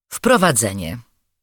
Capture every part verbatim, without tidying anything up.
Wprowadzenie.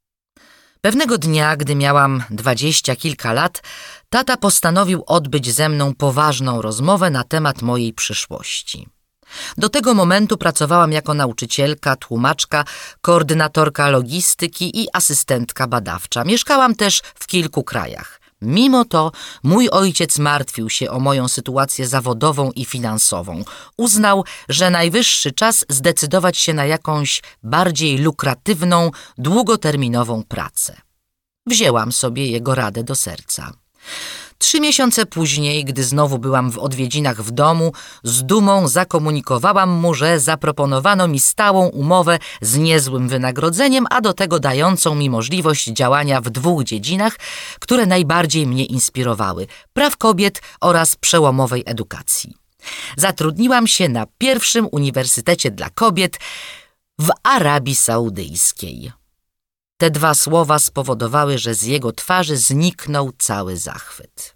Pewnego dnia, gdy miałam dwadzieścia kilka lat, tata postanowił odbyć ze mną poważną rozmowę na temat mojej przyszłości. Do tego momentu pracowałam jako nauczycielka, tłumaczka, koordynatorka logistyki i asystentka badawcza. Mieszkałam też w kilku krajach. Mimo to mój ojciec martwił się o moją sytuację zawodową i finansową. Uznał, że najwyższy czas zdecydować się na jakąś bardziej lukratywną, długoterminową pracę. Wzięłam sobie jego radę do serca. Trzy miesiące później, gdy znowu byłam w odwiedzinach w domu, z dumą zakomunikowałam mu, że zaproponowano mi stałą umowę z niezłym wynagrodzeniem, a do tego dającą mi możliwość działania w dwóch dziedzinach, które najbardziej mnie inspirowały – praw kobiet oraz przełomowej edukacji. Zatrudniłam się na pierwszym uniwersytecie dla kobiet w Arabii Saudyjskiej. Te dwa słowa spowodowały, że z jego twarzy zniknął cały zachwyt.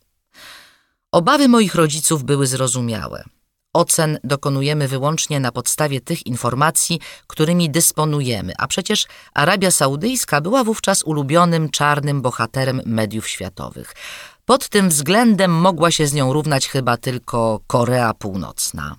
Obawy moich rodziców były zrozumiałe. Ocen dokonujemy wyłącznie na podstawie tych informacji, którymi dysponujemy, a przecież Arabia Saudyjska była wówczas ulubionym czarnym bohaterem mediów światowych. Pod tym względem mogła się z nią równać chyba tylko Korea Północna.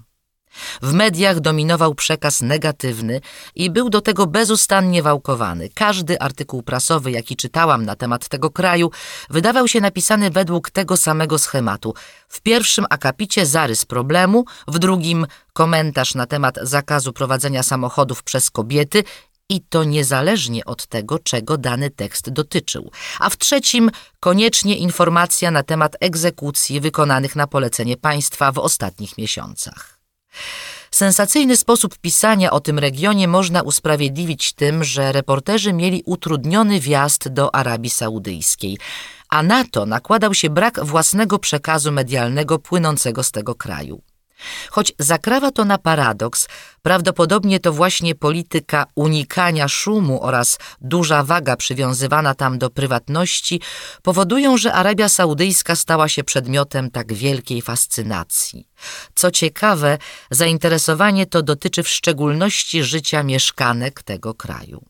W mediach dominował przekaz negatywny i był do tego bezustannie wałkowany. Każdy artykuł prasowy, jaki czytałam na temat tego kraju, wydawał się napisany według tego samego schematu. W pierwszym akapicie zarys problemu, w drugim komentarz na temat zakazu prowadzenia samochodów przez kobiety i to niezależnie od tego, czego dany tekst dotyczył, a w trzecim koniecznie informacja na temat egzekucji wykonanych na polecenie państwa w ostatnich miesiącach. Sensacyjny sposób pisania o tym regionie można usprawiedliwić tym, że reporterzy mieli utrudniony wjazd do Arabii Saudyjskiej, a na to nakładał się brak własnego przekazu medialnego płynącego z tego kraju. Choć zakrawa to na paradoks, prawdopodobnie to właśnie polityka unikania szumu oraz duża waga przywiązywana tam do prywatności powodują, że Arabia Saudyjska stała się przedmiotem tak wielkiej fascynacji. Co ciekawe, zainteresowanie to dotyczy w szczególności życia mieszkanek tego kraju.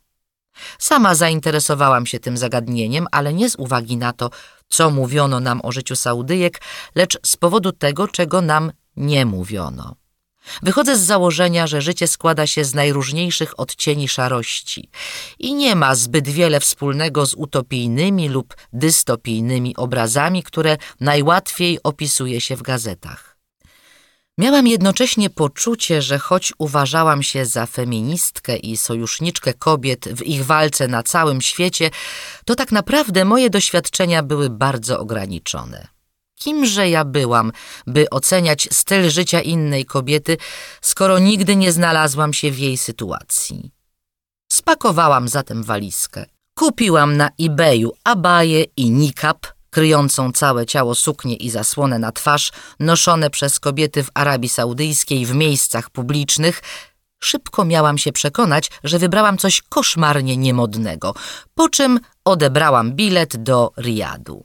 Sama zainteresowałam się tym zagadnieniem, ale nie z uwagi na to, co mówiono nam o życiu Saudyjek, lecz z powodu tego, czego nam nie mówiono. Wychodzę z założenia, że życie składa się z najróżniejszych odcieni szarości i nie ma zbyt wiele wspólnego z utopijnymi lub dystopijnymi obrazami, które najłatwiej opisuje się w gazetach. Miałam jednocześnie poczucie, że choć uważałam się za feministkę i sojuszniczkę kobiet w ich walce na całym świecie, to tak naprawdę moje doświadczenia były bardzo ograniczone. Kimże ja byłam, by oceniać styl życia innej kobiety, skoro nigdy nie znalazłam się w jej sytuacji? Spakowałam zatem walizkę. Kupiłam na eBayu abaję i nikab, kryjącą całe ciało suknię i zasłonę na twarz, noszone przez kobiety w Arabii Saudyjskiej w miejscach publicznych. Szybko miałam się przekonać, że wybrałam coś koszmarnie niemodnego, po czym odebrałam bilet do Riyadu.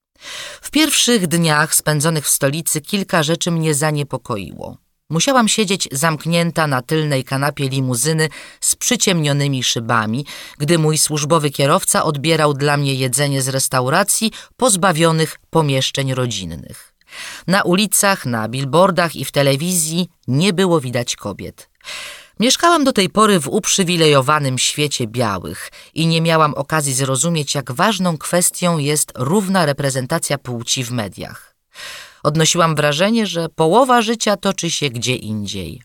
W pierwszych dniach spędzonych w stolicy kilka rzeczy mnie zaniepokoiło. Musiałam siedzieć zamknięta na tylnej kanapie limuzyny z przyciemnionymi szybami, gdy mój służbowy kierowca odbierał dla mnie jedzenie z restauracji pozbawionych pomieszczeń rodzinnych. Na ulicach, na billboardach i w telewizji nie było widać kobiet. Mieszkałam do tej pory w uprzywilejowanym świecie białych i nie miałam okazji zrozumieć, jak ważną kwestią jest równa reprezentacja płci w mediach. Odnosiłam wrażenie, że połowa życia toczy się gdzie indziej.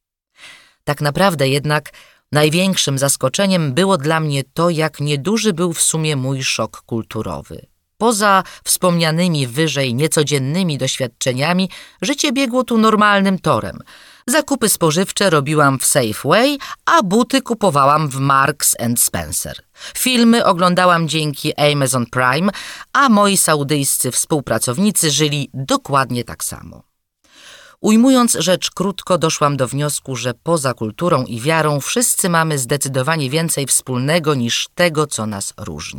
Tak naprawdę jednak największym zaskoczeniem było dla mnie to, jak nieduży był w sumie mój szok kulturowy. Poza wspomnianymi wyżej niecodziennymi doświadczeniami, życie biegło tu normalnym torem. Zakupy spożywcze robiłam w Safeway, a buty kupowałam w Marks and Spencer. Filmy oglądałam dzięki Amazon Prime, a moi saudyjscy współpracownicy żyli dokładnie tak samo. Ujmując rzecz krótko, doszłam do wniosku, że poza kulturą i wiarą wszyscy mamy zdecydowanie więcej wspólnego niż tego, co nas różni.